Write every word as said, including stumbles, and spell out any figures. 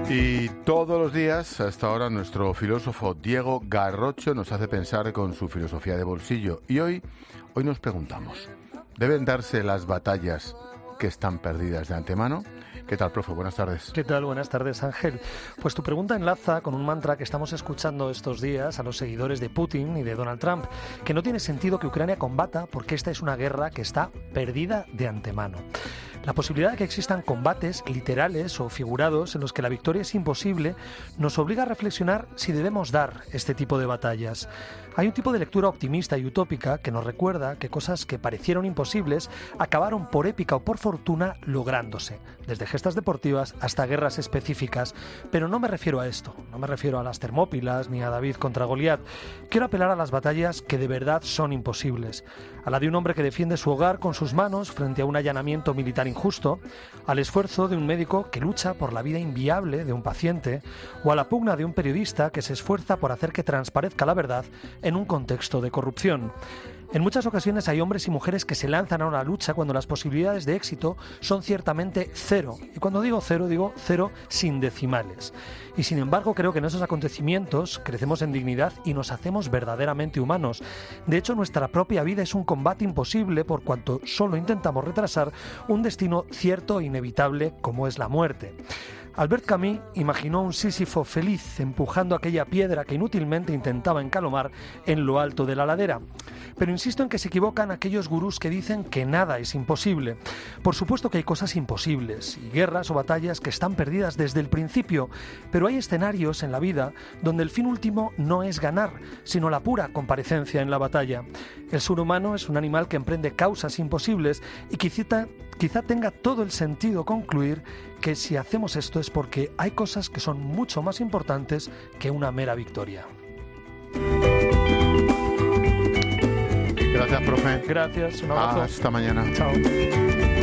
Y todos los días, hasta ahora, nuestro filósofo Diego Garrocho nos hace pensar con su filosofía de bolsillo. Y hoy, hoy nos preguntamos, ¿deben darse las batallas que están perdidas de antemano? ¿Qué tal, profe? Buenas tardes. ¿Qué tal? Buenas tardes, Ángel. Pues tu pregunta enlaza con un mantra que estamos escuchando estos días a los seguidores de Putin y de Donald Trump, que no tiene sentido que Ucrania combata porque esta es una guerra que está perdida de antemano. La posibilidad de que existan combates literales o figurados en los que la victoria es imposible nos obliga a reflexionar si debemos dar este tipo de batallas. Hay un tipo de lectura optimista y utópica que nos recuerda que cosas que parecieron imposibles acabaron por épica o por fortuna lográndose, desde gestas deportivas hasta guerras específicas. Pero no me refiero a esto, no me refiero a las Termópilas ni a David contra Goliat. Quiero apelar a las batallas que de verdad son imposibles, a la de un hombre que defiende su hogar con sus manos frente a un allanamiento militar injusto, al esfuerzo de un médico que lucha por la vida inviable de un paciente, o a la pugna de un periodista que se esfuerza por hacer que transparezca la verdad en un contexto de corrupción. En muchas ocasiones hay hombres y mujeres que se lanzan a una lucha cuando las posibilidades de éxito son ciertamente cero. Y cuando digo cero, digo cero sin decimales. Y sin embargo, creo que en esos acontecimientos crecemos en dignidad y nos hacemos verdaderamente humanos. De hecho, nuestra propia vida es un combate imposible por cuanto solo intentamos retrasar un destino cierto e inevitable como es la muerte. Albert Camus imaginó un Sísifo feliz empujando aquella piedra que inútilmente intentaba encalomar en lo alto de la ladera. Pero insisto en que se equivocan aquellos gurús que dicen que nada es imposible. Por supuesto que hay cosas imposibles y guerras o batallas que están perdidas desde el principio, pero hay escenarios en la vida donde el fin último no es ganar, sino la pura comparecencia en la batalla. El ser humano es un animal que emprende causas imposibles y quizá, quizá tenga todo el sentido concluir que si hacemos esto es porque hay cosas que son mucho más importantes que una mera victoria. Gracias, profe. Gracias, un abrazo. Hasta mañana. Chao.